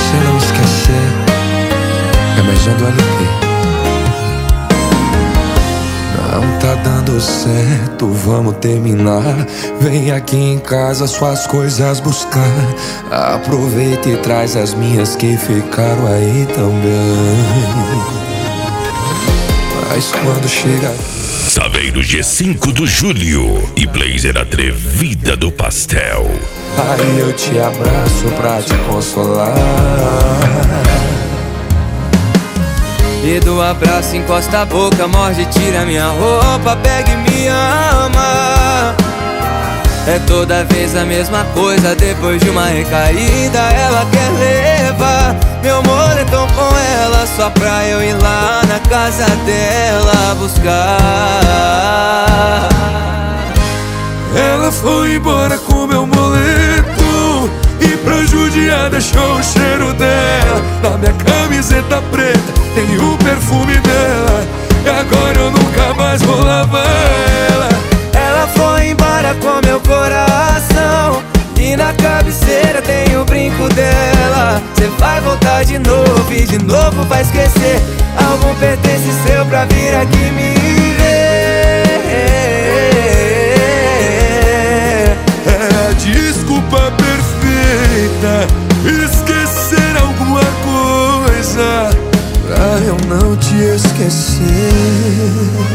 você não esquecer, remejando LP. Não tá dando certo, vamos terminar. Vem aqui em casa suas coisas buscar. Aproveita e traz as minhas que ficaram aí também. Mas quando chega Saveiro G5 do Júlio e Blazer Atrevida do Pastel, aí eu te abraço pra te consolar. E do abraço encosta a boca, morde, tira minha roupa, pega e me ama. É toda vez a mesma coisa, depois de uma recaída ela quer levar meu moletom com ela, só pra eu ir lá na casa dela buscar. Ela foi embora com meu moletom e pra judiar deixou o cheiro dela na minha camiseta preta, tem o perfume dela. E agora eu nunca mais vou lavar ela. Ela foi embora com meu coração e na cabeceira tem o brinco dela. Cê vai voltar de novo e de novo vai esquecer. Algum pertence seu pra vir aqui me ver. É a desculpa perfeita, esquecer alguma coisa pra eu não te esquecer.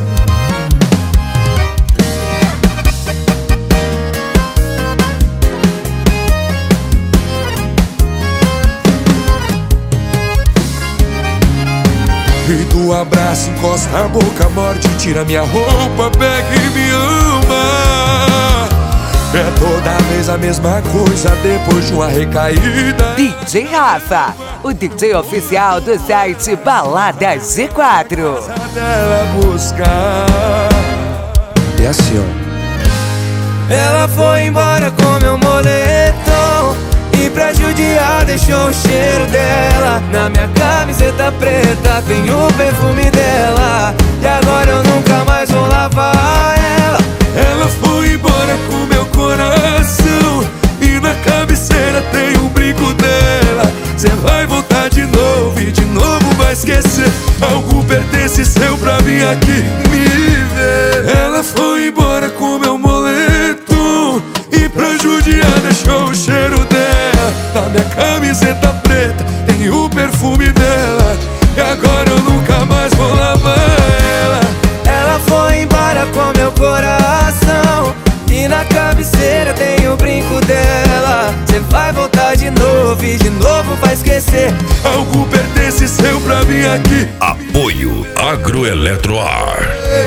E do abraço encosta a boca, morde, tira minha roupa, pega e me ama. É toda vez a mesma coisa, depois de uma recaída. DJ Rafa, o DJ oficial do site Balada G4. Dela buscar. E assim, ó. Ela foi embora com meu moletom e pra judiar deixou o cheiro dela na minha camiseta preta, tem o perfume dela. E agora eu nunca mais vou lavar ela. Ela foi embora com meu coração e na cabeceira tem um brinco dela. Cê vai voltar de novo e de novo vai esquecer. Algo pertence seu pra vir aqui me ver. Ela foi embora com meu moletom e pra judiar deixou o cheiro dela na minha camiseta preta, tem o perfume dela. E agora eu nunca mais vou lavar ela. Ela foi embora com meu coração e na cabeceira tem o brinco dela. Cê vai voltar de novo e de novo vai esquecer. Algo pertence seu pra vir aqui. Apoio Agroeletroar.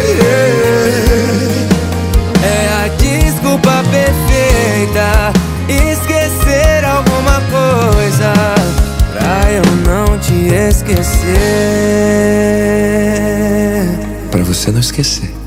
É a desculpa perfeita, esquecer alguma coisa pra eu não te esquecer. Pra você não esquecer.